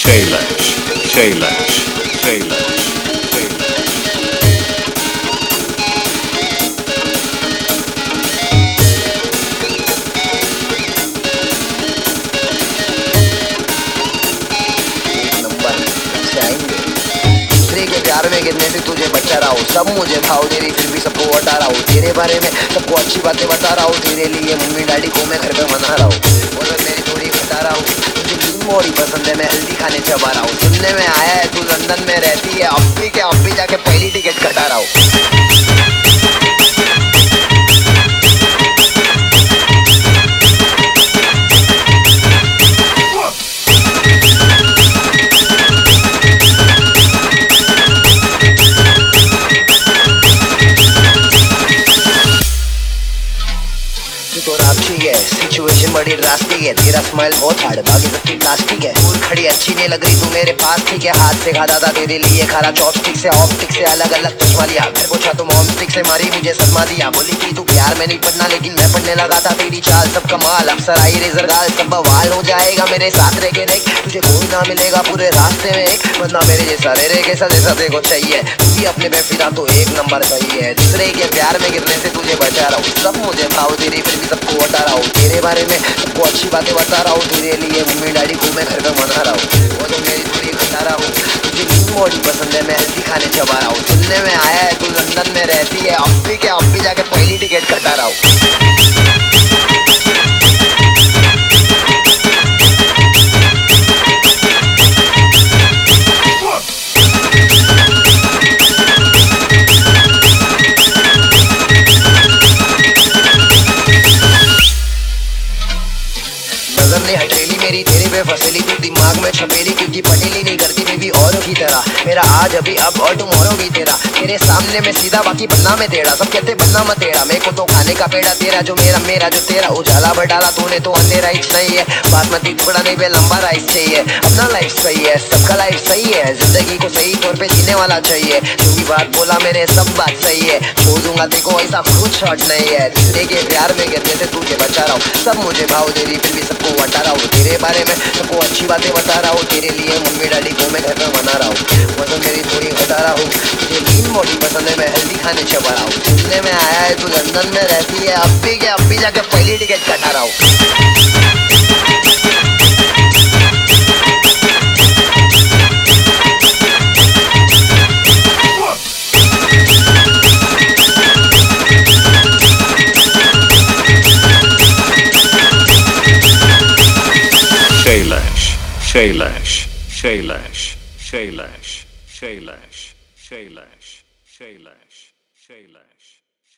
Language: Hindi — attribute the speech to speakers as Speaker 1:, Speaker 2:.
Speaker 1: Shailesh, Shailesh, Shailesh, Shailesh.
Speaker 2: Number से आएंगे। दूसरे के प्यार में गिरने से तुझे बचा रहा हूँ, सब मुझे भाव दे रही फिर भी सबको हटा रहा हूँ। तेरे बारे में सबको अच्छी बातें बता रहा हूँ, तेरे लिए मम्मी डैडी को मैं घर पे मना रहा हूँ। और मेरी थोड़ी बता रहा हूँ, तुझे नींद मोड़ी पसंद है, मैं हल्दी खाने चबा रहा हूँ। सुनने में आया है तू लंदन में रहती है, अब भी जाके पहली टिकट कटा रहा हूँ। तू तो राक्षी है, सिचुएशन बड़ी ड्रास्टिक है, तेरा स्माइल बहुत हार्ड बाकी सबकी प्लास्टिक है। दूर खड़ी अच्छी नहीं लग रही तू मेरे पास, ठीक है हाथ से खाता था तेरे लिए खाना चॉपस्टिक से, ऑप्टिक से अलग अलग चश्मा लिया। घर पूछा तो मॉम स्टिक से मारी मुझे सदमा दिया, बोली कि तू प्यार में नहीं पढ़ना लेकिन मैं पढ़ने लगा था। तेरी चाल सब कमाल, अफसर आई रेजर गाल सब बवाल हो जाएगा मेरे साथ रह के देख, तुझे कोई ना मिलेगा पूरे रास्ते में एक बंदा मेरे जैसा रे कैसा जैसा देखो चाहिए। तू भी अपने पे फिदा तो एक नंबर सही है, दूसरे के प्यार में गिरने से तुझे बचा रहा हूँ। सब मुझे भाव दे रही फिर भी सबको बता रहा हूँ, तेरे बारे में सबको अच्छी बातें बता रहा हूँ। तेरे लिए मम्मी डैडी को मैं घर पे मना रहा हूँ। वो तो मेरी थोड़ी बता रहा हूँ, तुझे नींद मोड़ी पसंद है, मैं हल्दी खाने चबा रहा हूँ। सुनने में आया है तू लंदन में रहती है, अब भी जाके पहली टिकट कटा रहा हूँ। नजर ने हथेली मेरी तेरे पे फसेली, तू दिमाग में छपेली क्योंकि पटेली नहीं करती बेबी औरों की तरह। मेरा आज अभी अब और टुमारो भी तेरा, तेरे सामने में सीधा बाकी बनना में टेढ़ा। सब कहते बनना मत टेढ़ा, मेरे को तो खाने का पेड़ा तेरा जो मेरा जो तेरा। उजाला बढ़ डाला तूने तो अंधेरा ही नहीं है, बासमती टुकड़ा नहीं पे लंबा राइस चाहिए। अपना लाइफ सही है सबका लाइफ सही है, जिंदगी को सही तौर पे जीने वाला चाहिए। जो भी बात बोला मैंने सब बात सही है, छोड़ दूंगा देखो ऐसा कुछ शॉर्ट नहीं है। दूसरे के प्यार में गिरने से तुझे बचा रहा हूँ, सब मुझे भाव दे रही फिर भी सबको हटा रहा हूँ। तेरे बारे में सबको अच्छी बातें बता रहा हूँ, तेरे लिए मम्मी डैडी को मैं घर पे मना रहा हूँ। वजन मेरी थोड़ी घटा रहा हूँ, तुझे नींद मोटी पसंद है, मैं हल्दी खाने चबा रहा हूँ। सुनने में आया है तू लंदन में रहती है, अब भी जाके पहली टिकट कटा रहा हूँ।
Speaker 1: Shailesh, Shailesh, Shailesh, Shailesh, Shailesh, Shailesh, Shailesh, Shailesh.